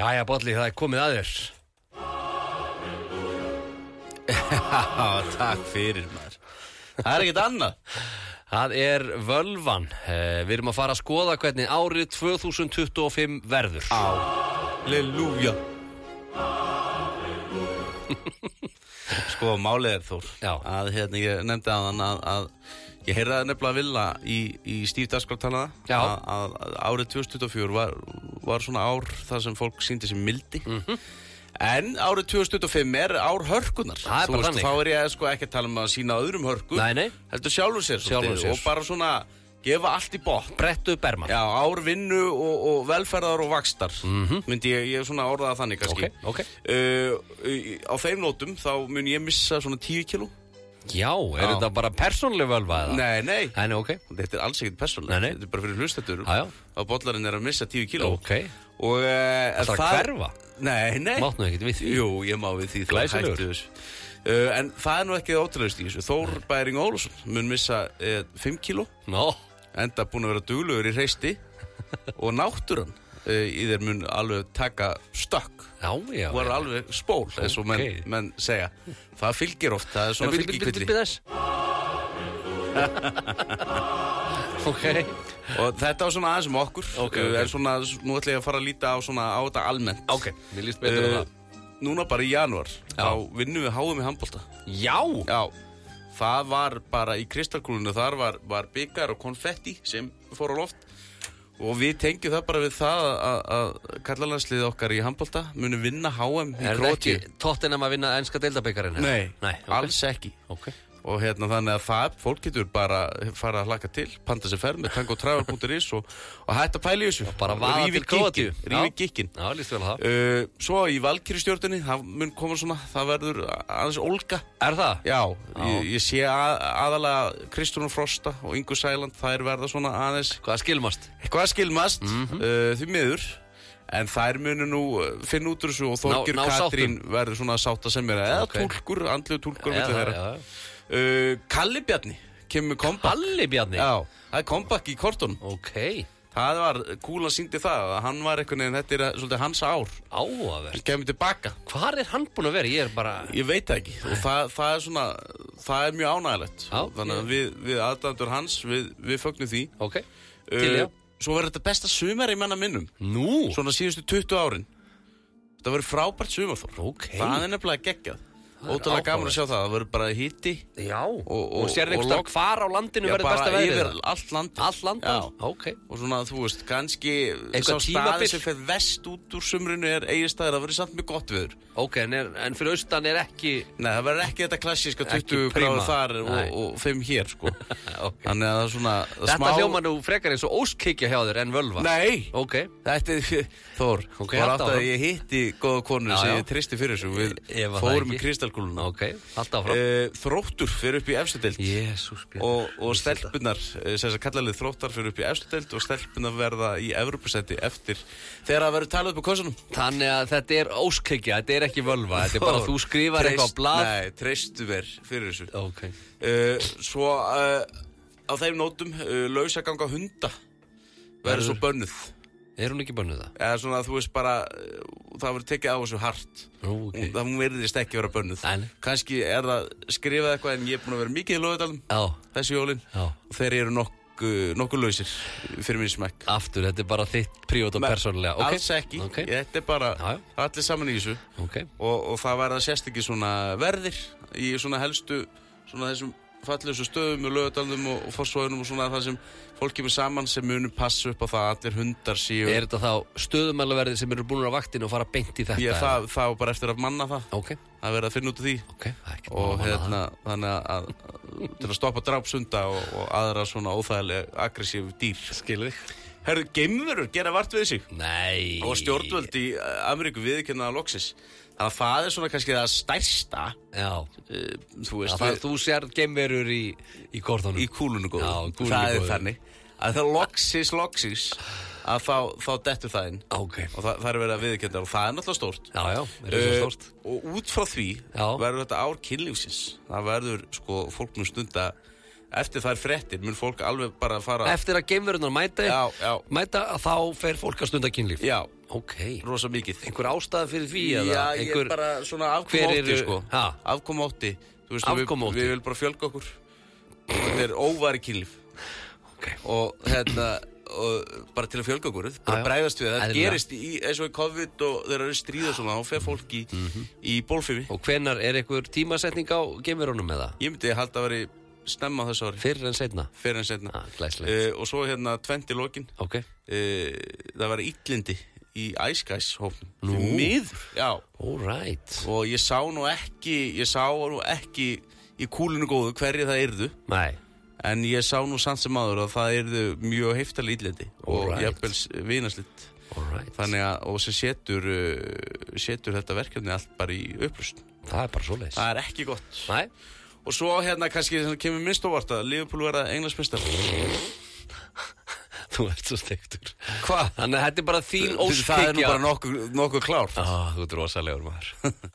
Jæja, Bolli, það komið að þér. Já, takk fyrir maður. Það ekkert annað. Það völvan. Við erum að fara að skoða hvernig árið 2025 verður. Halleluja. Sko, málið Þór. Já. Að ég nefndi að ég heyrði nefnilega Villa í Steve Daskar talaða. Já. Að árið 2024 var svona ár þar sem fólk sýndi sér mildi. En árið 2025 ár hörkunar. Það bara þannig. Þá ég sko ekki að tala um að sína öðrum hörku. Nei. Heldur sjálfur sér. Og bara svona gefa allt í botn. Brettu berman. Já, ár vinnu og velferðar og vaxtar. Myndi ég svona orðaða þannig kannski. Ok. Á þeim nótum þá mun ég missa svona 10 kíló. Já, þetta bara persónuleg völva eða? Nei. Nei, ok. Þetta alls ekkert persónuleg. Nei. Þetta bara fyrir hlustendur. Já. Að bollarinn að missa 10 kíló. Ok. Og það hverfa? Nei. Mátt nú ekkert við því? Jú, ég má við því. Glæsilegur. En það nú ekki ótrúlegust í þessu. Þór Bæring Ólafsson mun missa 5 kíló. Enda búin að vera duglegur í hreysti. Og náttúran í þér mun alveg taka stökk. Já. Var alveg spól, eins og menn segja. Það fylgir oft, það svona fylgikvilli. Þess. Ok. Og þetta var svona aðeins okkur. En svona, nú ætla ég að fara að líta á þetta almennt. Ok, mér líst betur á það. Núna bara í janúar, þá vinnum við HM í handbolta. Já. Það var bara í Kristalkúlunni, þar var byggar og konfetti sem fór á loft. Og við tengjum það bara við það að karlalandsliðið okkar í handbolta muni vinna HM í Króatíu. Er ekki Tottenham að vinna enska deildabikarinn? Nei, okay. Alls ekki. Ok. Og þannig að fólk getur bara fara að hlaka til, panta sér ferð með tangotravel.is og hætta að pæla í þessu. Og bara vaða til Króatíu. Rífi gikkin. Já, líst vel að það. Svo í Valkyrjustjörnunni, það mun koma svona, það verður aðeins ólga. Er það? Já. Ég sé aðalega Kristrún Frosta og Ingu Sæland, þær verða svona aðeins. Hvað skilmast? Því miður. En þær munu nú finna út úr þessu og Þorgeir Katrín verður svona sátta sem eða túlkur, andlegu túlkur milli þeirra. Kalli Bjarni kemur comeback. Kalli Bjarni? Já, það er comeback í kortunum. Ok. Það var kúl að sýndi það, hann var einhvern veginn, þetta svolítið hans ár. Áhugavert. Hann kemur tilbaka. Hvar hann búinn að vera? Ég veit það ekki. Og það er svona, það er mjög ánægilegt. Þannig að við aðdæmdur hans, við fögnum því. Ok, til já. Svo verður þetta besta sumar í manna minnum. Nú? Svona síðustu 20 árin. Þetta verður frábært sumarþór. Ok. Það er nefnilega geggjað. Ótrúlega gaman að sjá það verður bara hiti. Já. Og sérðu einhverstað hvar á landinu verður besta veðrið? Já, bara yfir allt landið. Allt landið? Já. Ok. Og svona, þú veist, kannski sá staði sem fer vest út úr sumrinu Egilsstaðir, það verður samt mjög gott veður. Ok, en fyrir austan ekki... Nei, það verður ekki þetta klassíska 20 gráður þar og 5 hér, sko. Okay. Þannig að það er svona... Þetta hljómar nú frekar eins og óskikja hjá þér en völva. Nei. Ok. Þetta Þór, var átt að ég hitti góða konu sem ég tristi fyrir þessu. Við fórum í Kristalkúluna. Ok, alltaf frá. Þróttur fyrir upp í efstu deild. Jesús björn. Og stelpunar, sem að kallalið Þróttar fyrir upp í efstu deild og stelpunar verða í Evrópusæti eftir þegar það verður talað upp á kossunum. Þannig að þetta er óskikja, þetta er ekki völva, þetta er bara þú skrifar eitthvað á blað. Nei, treystu ver fyrir þessu. Ok. Svo á þeim nótum, lausaganga hunda verður svo bönnuð. Er hún ekki bönnuð það? Eða svona, þú veist bara, það verður tekið á þessu hart. Okay. Það verðist ekki vera bönnuð. Kannski er það skrifað eitthvað en ég er búin að vera mikið í Laugardalnum þessi jólin. Og þeir eru nokkuð lausir fyrir minn smekk. Aftur, þetta er bara þitt prívat og persónulega. Okay. Alls ekki. Okay. Þetta er bara allir saman í þessu. Okay. Og það verða sérst ekki svona verðir í svona helstu, svona þessum fallausu stöðum og Laugardalnum og Fossvoginum og svona það sem fólk kemur saman sem munum passa upp á það að allir hundar séu. Er þetta þá stöðumælaverðir sem eru búin á vaktinu og fara beint í þetta? Já, það var bara eftir að manna það. Ok. Það verður að finna út af því. Ok, það er ekki og þannig að til að stoppa drápshunda og aðra svona óþægilega aggressív dýr. Skilur þig. Herðu, geimverur gera vart við sig. Nei. Og stjórnvöld í Ameríku viðurkenna loksins. Þannig að það er svona kannski það stærsta. Já. Þú veist. Þú sér geimverur í kortunum. Í kúlunum góðu. Já, kúlunum góðu. Það er þannig. Að það loksins að þá dettur það inn. Ok. Og það er verið að viðurkenna og það er náttúrulega stórt. Já, er það stórt. Og út frá því verður þetta ár kynlífsins. Það verður, sko, fólk nú stunda eftir þær fréttir, mun fólk alveg bara fara... Eftir að geimverunar mæta, já. Mæta, þá fer fólk að stunda kynlíf. Já, Ok. rosa mikið. Einhver ástæða fyrir því eða? Já, ég er bara svona afkomótti, sko. Afkomótti. Þú veist, Afkomótti. við viljum bara fjölga okkur. Þetta er óvari kynlíf. Ok. Og og bara til að fjölga okkur, bara bregðast við. Það gerist eins og í COVID og þeir eru stríða svona, þá fer fólk í bólfifi. Og hvenær er einhver tímasetning á geimverunum með það? Ég myndi halda að veri snemma þessu ári. Fyrr en seinna? Fyrr en seinna. Glæslegt. Og svo tvent í lokin. Ok. Það var illindi í Ice Guys hópnum. Nú. Miður. Já. All right. Og ég sá nú ekki í kúlinu góðu hverju það yrðu. Nei. En ég sá nú samt sem áður að það yrðu mjög heiftalega illindi og jafnvel vinaslitt. Right. Þannig að, og sem setur þetta verkefni allt bara í upprust. Það er bara svoleiðis. Það er ekki gott. Nei. Og svo kannski kemur minnst óvart að Liverpool verða Englandsmeistar. Þú ert svo steiktur. Hvað? Þannig að þetta er bara þín óskhyggja. Það er nú bara nokkuð klárt. Þú ert rosalegur maður.